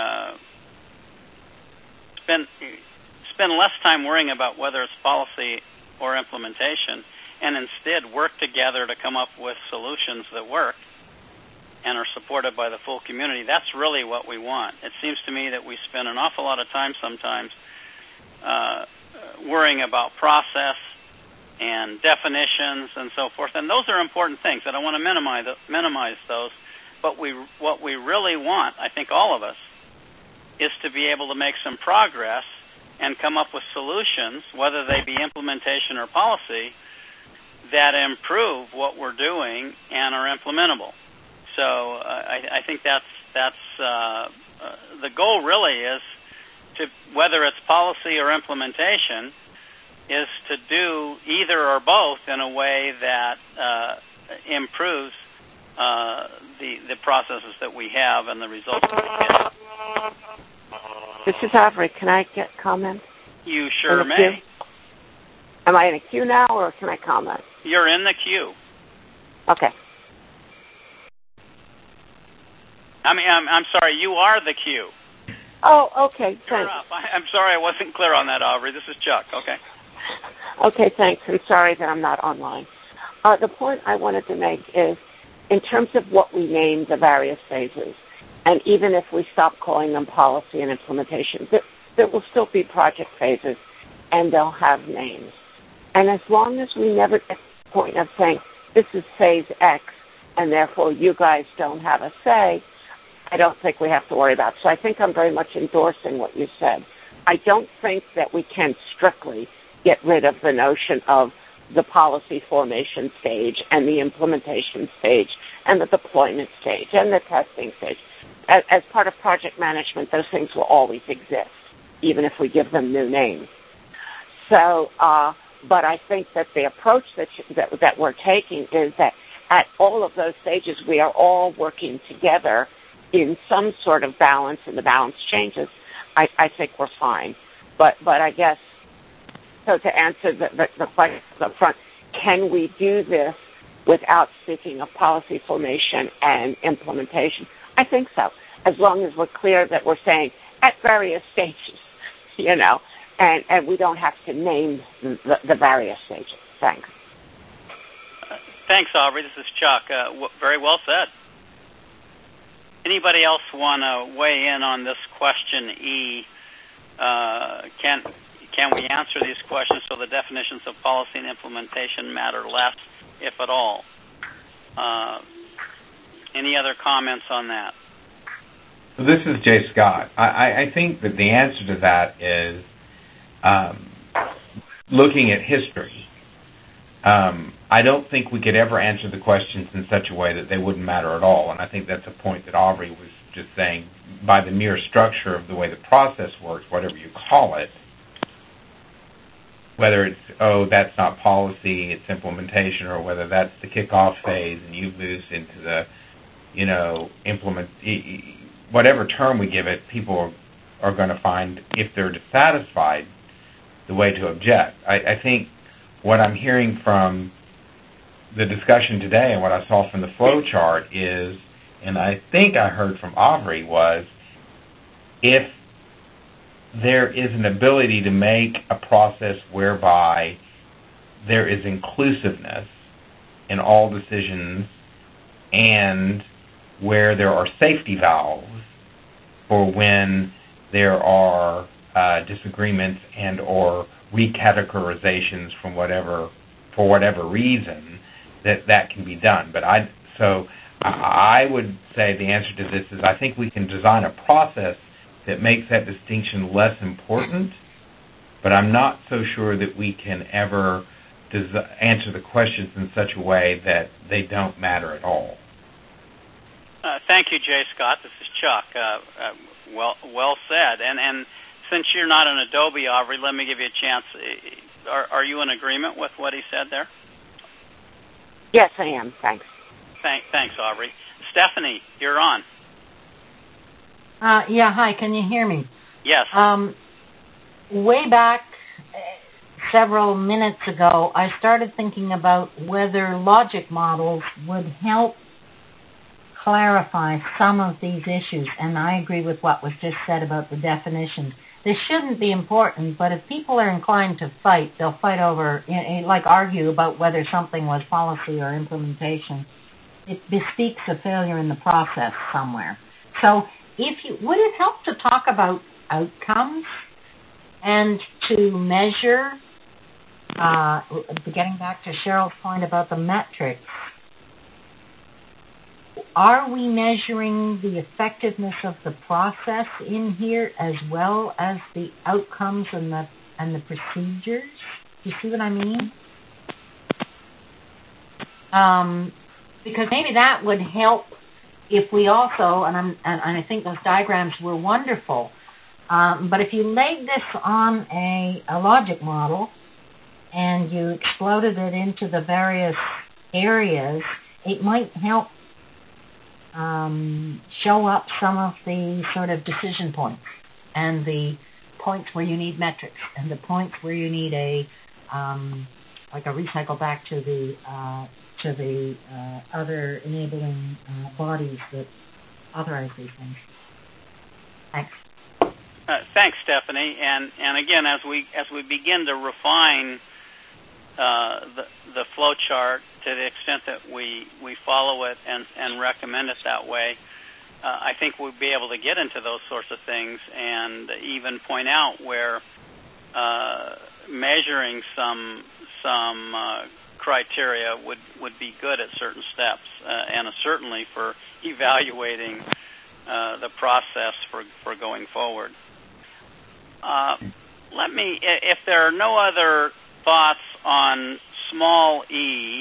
spend less time worrying about whether it's policy or implementation, and instead work together to come up with solutions that work and are supported by the full community, that's really what we want. It seems to me that we spend an awful lot of time sometimes worrying about process and definitions and so forth, and those are important things. I don't want to minimize those, but what we really want, I think all of us, is to be able to make some progress and come up with solutions, whether they be implementation or policy, that improve what we're doing and are implementable. So I think that's the goal really is to, whether it's policy or implementation, is to do either or both in a way that improves the processes that we have and the results that we get. This is Avery. Can I get comment? You sure may. Queue? Am I in a queue now, or can I comment? You're in the queue. Okay. I'm sorry, you are the queue. Oh, okay, thanks. You're up. I'm sorry I wasn't clear on that, Aubrey. This is Chuck, okay? Okay, thanks. I'm sorry that I'm not online. The point I wanted to make is, in terms of what we name the various phases, and even if we stop calling them policy and implementation, there will still be project phases, and they'll have names. And as long as we never get to the point of saying, this is phase X, and therefore you guys don't have a say, I don't think we have to worry about it. So I think I'm very much endorsing what you said. I don't think that we can strictly get rid of the notion of the policy formation stage and the implementation stage and the deployment stage and the testing stage. As part of project management, those things will always exist, even if we give them new names. So, but I think that the approach that we're taking is that at all of those stages, we are all working together in some sort of balance, and the balance changes. I think we're fine. But I guess, so to answer the question up front, can we do this without speaking of policy formation and implementation? I think so, as long as we're clear that we're saying at various stages, and we don't have to name the various stages. Thanks. Thanks, Aubrey. This is Chuck. Very well said. Anybody else want to weigh in on this question E? Can we answer these questions so the definitions of policy and implementation matter less, if at all? Any other comments on that? This is Jay Scott. I think that the answer to that is looking at history. I don't think we could ever answer the questions in such a way that they wouldn't matter at all, and I think that's a point that Aubrey was just saying. By the mere structure of the way the process works, whatever you call it, whether it's, that's not policy, it's implementation, or whether that's the kickoff phase and you've moved into the, whatever term we give it, people are going to find, if they're dissatisfied, the way to object. I think what I'm hearing from the discussion today and what I saw from the flow chart is, and I think I heard from Aubrey, was if there is an ability to make a process whereby there is inclusiveness in all decisions and where there are safety valves for when there are disagreements and or recategorizations for whatever reason, that can be done. But I would say the answer to this is I think we can design a process that makes that distinction less important, but I'm not so sure that we can ever answer the questions in such a way that they don't matter at all. Thank you, Jay Scott. This is Chuck. Well said. And since you're not an Adobe, Aubrey, let me give you a chance. Are you in agreement with what he said there? Yes, I am. Thanks. Thanks, Aubrey. Stephanie, you're on. Yeah, hi. Can you hear me? Yes. Way back several minutes ago, I started thinking about whether logic models would help clarify some of these issues, and I agree with what was just said about the definition. This shouldn't be important, but if people are inclined to fight, they'll fight over, like argue about whether something was policy or implementation. It bespeaks a failure in the process somewhere. So would it help to talk about outcomes and to measure, getting back to Cheryl's point about the metrics, are we measuring the effectiveness of the process in here as well as the outcomes and the procedures? Do you see what I mean? Because maybe that would help if we also, and I think those diagrams were wonderful, but if you laid this on a logic model and you exploded it into the various areas, it might help show up some of the sort of decision points and the points where you need metrics and the points where you need a recycle back to the other enabling bodies that authorize these things. Thanks. Thanks, Stephanie. And again, as we begin to refine the flow chart to the extent that we follow it and recommend it that way, I think we'll be able to get into those sorts of things and even point out where measuring some criteria would be good at certain steps, and certainly for evaluating the process for going forward. If there are no other thoughts on small e,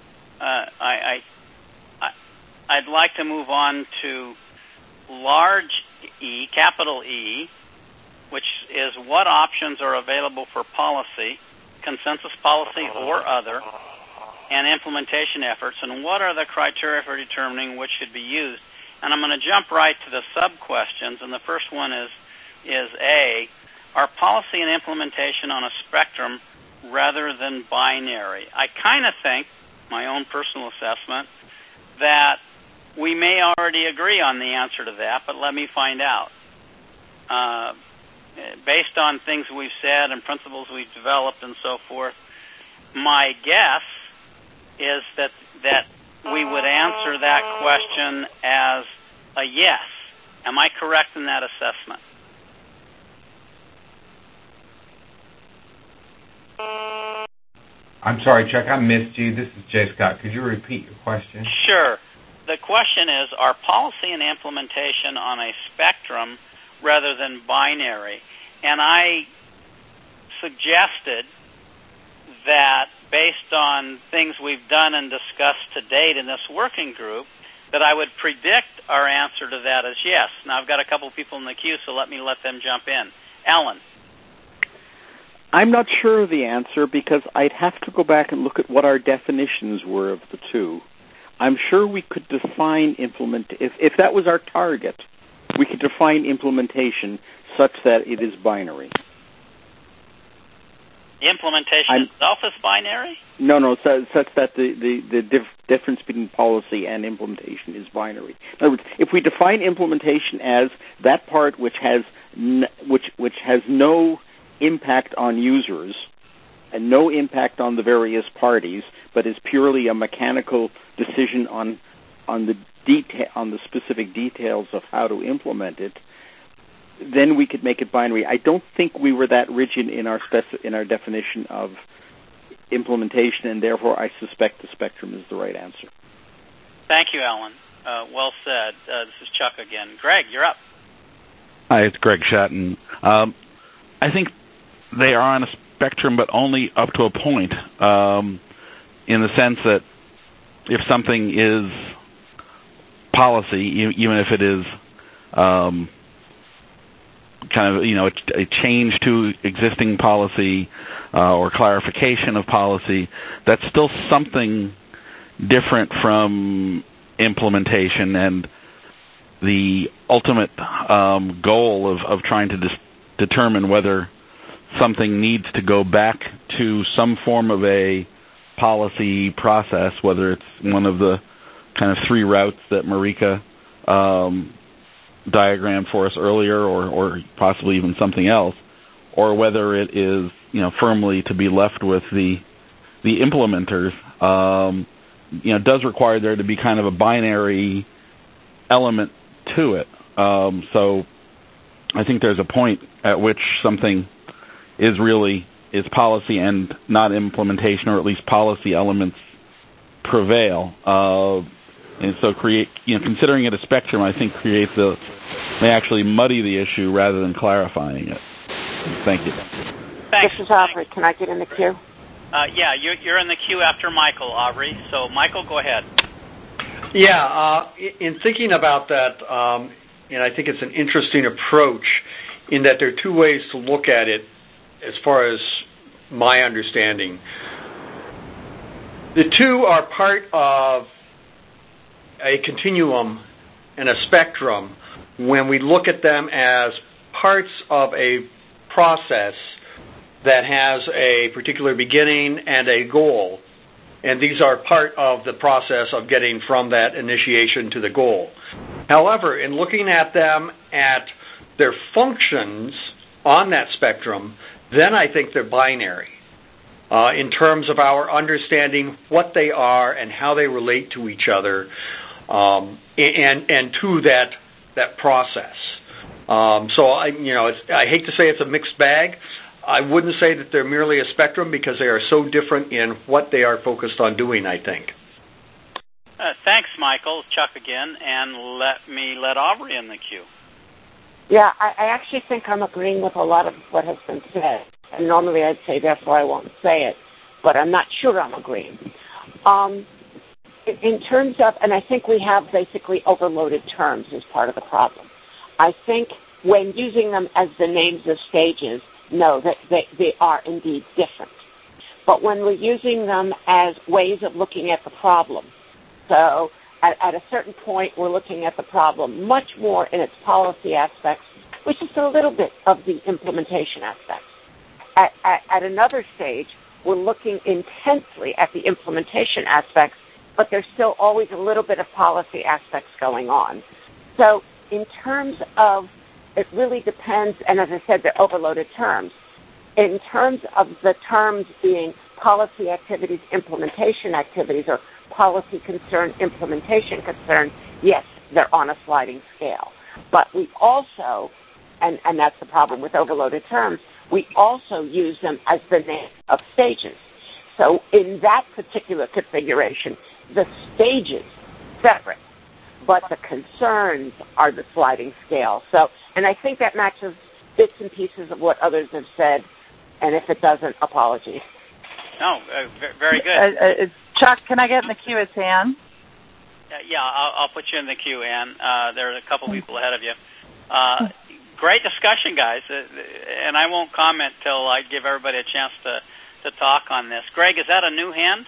I'd like to move on to large E, capital E, which is what options are available for policy, consensus policy or other, and implementation efforts, and what are the criteria for determining which should be used. And I'm going to jump right to the sub-questions, and the first one is A, are policy and implementation on a spectrum rather than binary? I kind of think, my own personal assessment, that we may already agree on the answer to that, but let me find out. Based on things we've said and principles we've developed and so forth, my guess is that we would answer that question as a yes. Am I correct in that assessment? I'm sorry, Chuck, I missed you. This is Jay Scott. Could you repeat your question? Sure. The question is, are policy and implementation on a spectrum rather than binary? And I suggested that based on things we've done and discussed to date in this working group, that I would predict our answer to that as yes. Now, I've got a couple people in the queue, so let them jump in. Alan. I'm not sure of the answer because I'd have to go back and look at what our definitions were of the two. I'm sure we could define if that was our target, we could define implementation such that it is binary. The implementation itself is binary? No, such that the difference between policy and implementation is binary. In other words, if we define implementation as that part which has no impact on users and no impact on the various parties, but is purely a mechanical decision on the specific details of how to implement it, then we could make it binary. I don't think we were that rigid in our definition of implementation, and therefore I suspect the spectrum is the right answer. Thank you, Alan. Well said. This is Chuck again. Greg, you're up. Hi, it's Greg Shatton. I think they are on a spectrum, but only up to a point, in the sense that if something is policy, even if it is kind of, a change to existing policy or clarification of policy, that's still something different from implementation, and the ultimate goal of trying to determine whether something needs to go back to some form of a policy process, whether it's one of the kind of three routes that Marika diagrammed for us earlier, or possibly even something else, or whether it is firmly to be left with the implementers, does require there to be kind of a binary element to it. So I think there's a point at which something is policy and not implementation, or at least policy elements prevail. And so considering it a spectrum, I think may actually muddy the issue rather than clarifying it. Thank you. Thanks. This is Aubrey. Can I get in the queue? Yeah, you're in the queue after Michael, Aubrey. So, Michael, go ahead. Yeah, in thinking about that, and I think it's an interesting approach in that there are two ways to look at it as far as my understanding. The two are part of a continuum and a spectrum when we look at them as parts of a process that has a particular beginning and a goal. And these are part of the process of getting from that initiation to the goal. However, in looking at them at their functions on that spectrum, then I think they're binary in terms of our understanding what they are and how they relate to each other and to that process. So I hate to say it's a mixed bag. I wouldn't say that they're merely a spectrum because they are so different in what they are focused on doing, I think. Thanks, Michael. Chuck again, and let Aubrey in the queue. Yeah, I actually think I'm agreeing with a lot of what has been said. And normally I'd say, therefore I won't say it, but I'm not sure I'm agreeing. In terms of, and I think we have basically overloaded terms as part of the problem. I think when using them as the names of stages, no, that they are indeed different. But when we're using them as ways of looking at the problem, so at a certain point we're looking at the problem much more in its policy aspects, which is a little bit of the implementation aspects. At another stage, we're looking intensely at the implementation aspects, but there's still always a little bit of policy aspects going on. So in terms of, it really depends, and as I said, they're overloaded terms. In terms of the terms being policy activities, implementation activities, or policy concern, implementation concern, yes, they're on a sliding scale. But we also, and that's the problem with overloaded terms, we also use them as the name of stages. So in that particular configuration, the stages separate, but the concerns are the sliding scale. So, and I think that matches bits and pieces of what others have said, and if it doesn't, apologies. No, very good. Chuck, can I get in the queue? It's Ann. Yeah, I'll put you in the queue, Ann. There are a couple people ahead of you. Great discussion, guys, and I won't comment till I give everybody a chance to talk on this. Greg, is that a new hand?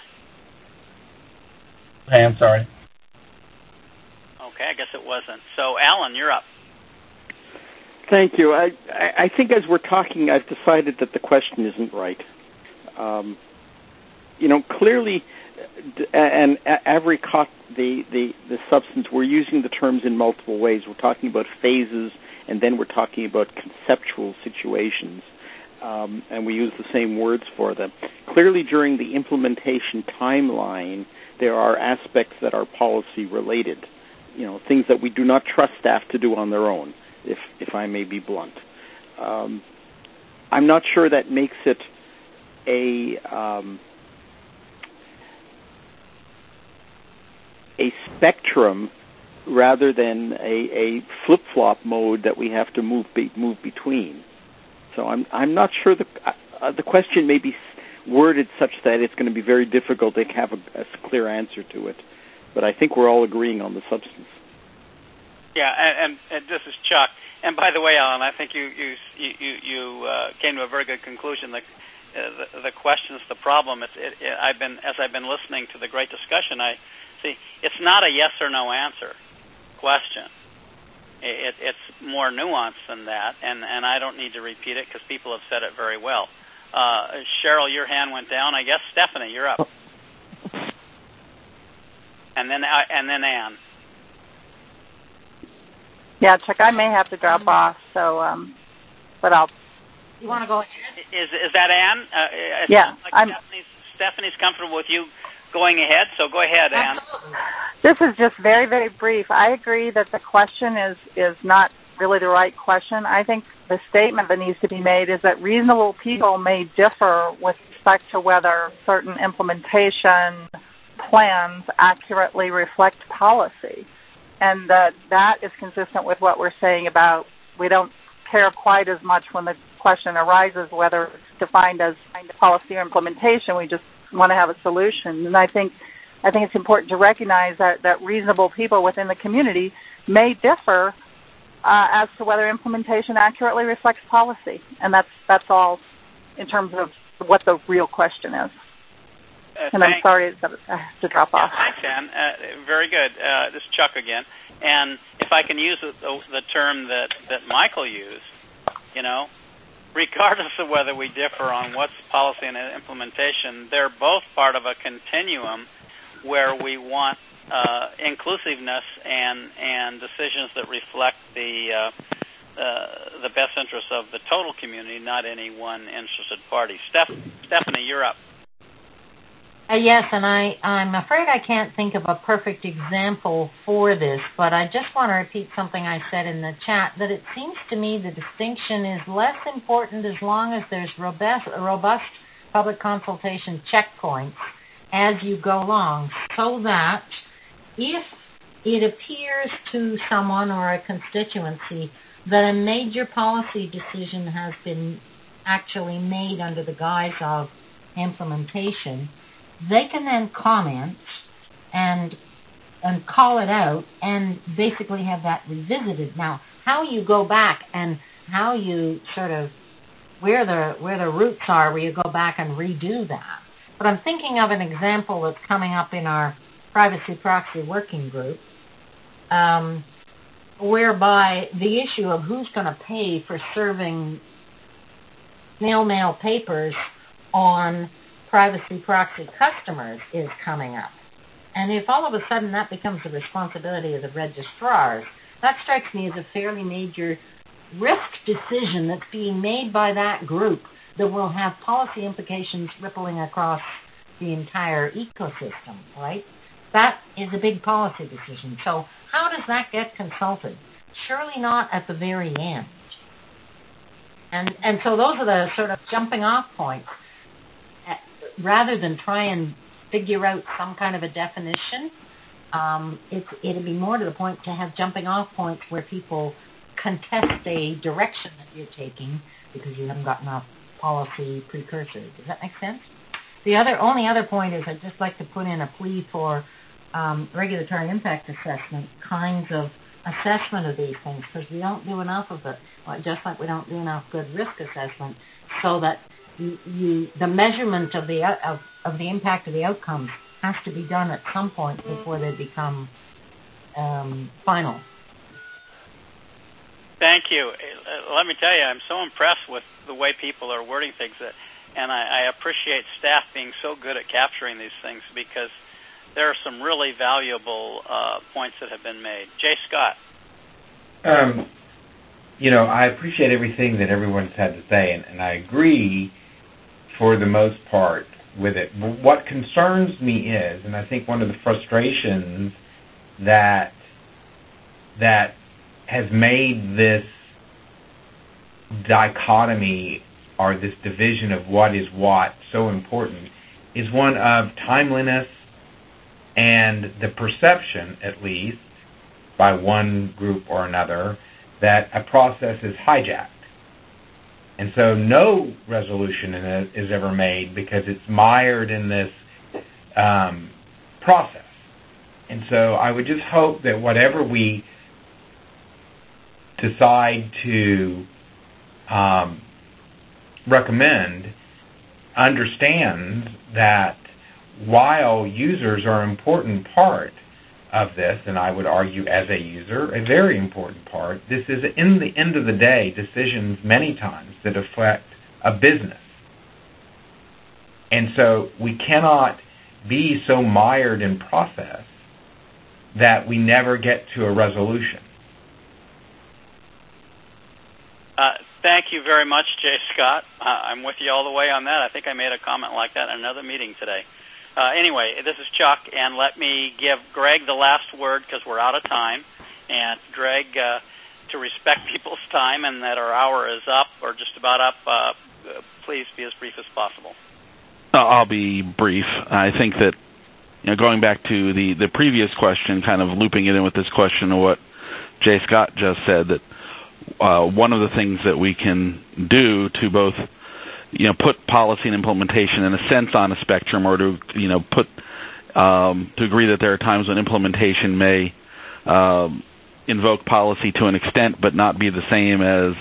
Hey, I'm sorry. Okay, I guess it wasn't. So, Alan, you're up. Thank you. I think as we're talking, I've decided that the question isn't right. Clearly, and every the substance, we're using the terms in multiple ways. We're talking about phases, and then we're talking about conceptual situations, and we use the same words for them. Clearly, during the implementation timeline, there are aspects that are policy related, things that we do not trust staff to do on their own, if I may be blunt. I'm not sure that makes it a spectrum rather than a flip-flop mode that we have to move between. So I'm not sure the question may be worded such that it's going to be very difficult to have a clear answer to it. But I think we're all agreeing on the substance. Yeah, and this is Chuck. And by the way, Alan, I think you came to a very good conclusion. the question's the problem. As I've been listening to the great discussion, I see it's not a yes or no answer question. It's more nuanced than that, and I don't need to repeat it because people have said it very well. Cheryl, your hand went down. I guess Stephanie, you're up, and then Ann. Yeah, Chuck, I may have to drop off, so but I'll. You want to go ahead? Is that Ann? Yeah, Stephanie's comfortable with you going ahead, so go ahead, Ann. Absolutely. This is just very, very brief. I agree that the question is not really the right question. I think the statement that needs to be made is that reasonable people may differ with respect to whether certain implementation plans accurately reflect policy. And that is consistent with what we're saying about we don't care quite as much when the question arises whether it's defined as policy or implementation. We just want to have a solution. And I think it's important to recognize that reasonable people within the community may differ as to whether implementation accurately reflects policy. And that's all in terms of what the real question is. And I'm sorry to drop off. Thanks, Ann. Very good. This is Chuck again. And if I can use the term that Michael used, regardless of whether we differ on what's policy and implementation, they're both part of a continuum where we want inclusiveness and decisions that reflect the best interests of the total community, not any one interested party. Stephanie, you're up. Yes, and I'm afraid I can't think of a perfect example for this, but I just want to repeat something I said in the chat, that it seems to me the distinction is less important as long as there's robust public consultation checkpoints as you go along, so that if it appears to someone or a constituency that a major policy decision has been actually made under the guise of implementation, they can then comment and call it out and basically have that revisited. Now, how you go back and how you sort of where the roots are, where you go back and redo that. But I'm thinking of an example that's coming up in our privacy proxy working group, whereby the issue of who's going to pay for serving snail mail papers on privacy proxy customers is coming up. And if all of a sudden that becomes the responsibility of the registrars, that strikes me as a fairly major risk decision that's being made by that group that will have policy implications rippling across the entire ecosystem, right? That is a big policy decision. So how does that get consulted? Surely not at the very end. And so those are the sort of jumping off points. Rather than try and figure out some kind of a definition, it'll be more to the point to have jumping off points where people contest a direction that you're taking because you haven't got enough policy precursor. Does that make sense? The only other point is I'd just like to put in a plea for regulatory impact assessment kinds of assessment of these things, because we don't do enough of it, just like we don't do enough good risk assessment, so that the measurement of the impact of the outcomes has to be done at some point before they become final. Thank you. Let me tell you, I'm so impressed with the way people are wording things, and I appreciate staff being so good at capturing these things, because there are some really valuable points that have been made. Jay Scott. I appreciate everything that everyone's had to say, and I agree for the most part with it. What concerns me is, and I think one of the frustrations that has made this dichotomy or this division of what is what so important, is one of timeliness and the perception, at least, by one group or another, that a process is hijacked. And so no resolution in it is ever made because it's mired in this process. And so I would just hope that whatever we decide to recommend understands that while users are an important part of this, and I would argue as a user, a very important part, this is, in the end of the day, decisions many times that affect a business. And so we cannot be so mired in process that we never get to a resolution. Thank you very much, Jay Scott. I'm with you all the way on that. I think I made a comment like that in another meeting today. Anyway, this is Chuck, and let me give Greg the last word because we're out of time. And Greg, to respect people's time and that our hour is up or just about up, please be as brief as possible. I'll be brief. I think that, going back to the previous question, kind of looping it in with this question of what Jay Scott just said, that one of the things that we can do to both, put policy and implementation in a sense on a spectrum, or to, to agree that there are times when implementation may invoke policy to an extent, but not be the same as,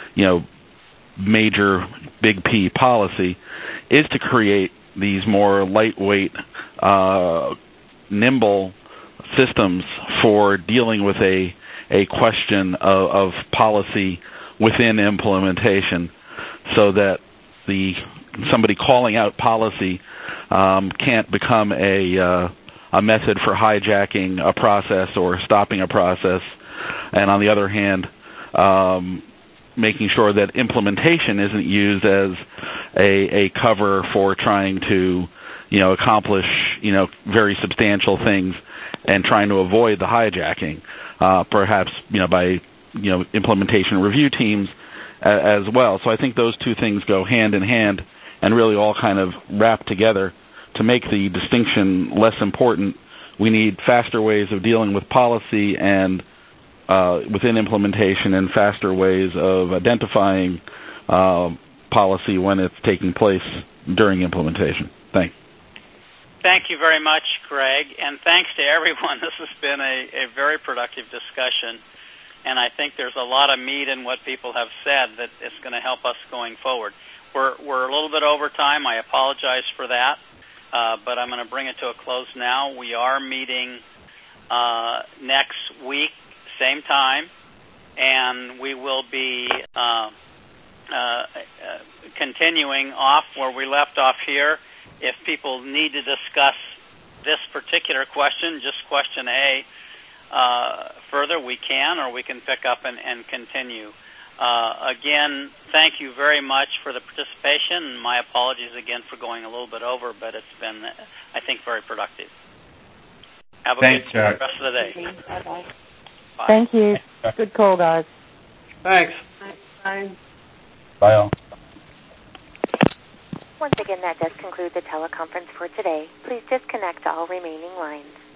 major big P policy, is to create these more lightweight, nimble systems for dealing with a question of policy within implementation, so that somebody calling out policy can't become a method for hijacking a process or stopping a process, and on the other hand, making sure that implementation isn't used as a cover for trying to accomplish very substantial things and trying to avoid the hijacking. Perhaps by implementation review teams as well. So I think those two things go hand in hand and really all kind of wrap together to make the distinction less important. We need faster ways of dealing with policy and within implementation, and faster ways of identifying policy when it's taking place during implementation. Thanks. Thank you very much, Greg, and thanks to everyone. This has been a very productive discussion, and I think there's a lot of meat in what people have said that is going to help us going forward. We're a little bit over time. I apologize for that, but I'm going to bring it to a close now. We are meeting next week, same time, and we will be continuing off where we left off here. If people need to discuss this particular question, just question A, further, we can, or we can pick up and continue. Again, thank you very much for the participation. My apologies again for going a little bit over, but it's been, I think, very productive. Have a good rest of the day. Bye-bye. Bye. Thank you. Good call, guys. Thanks. Bye. Bye all. Once again, that does conclude the teleconference for today. Please disconnect all remaining lines.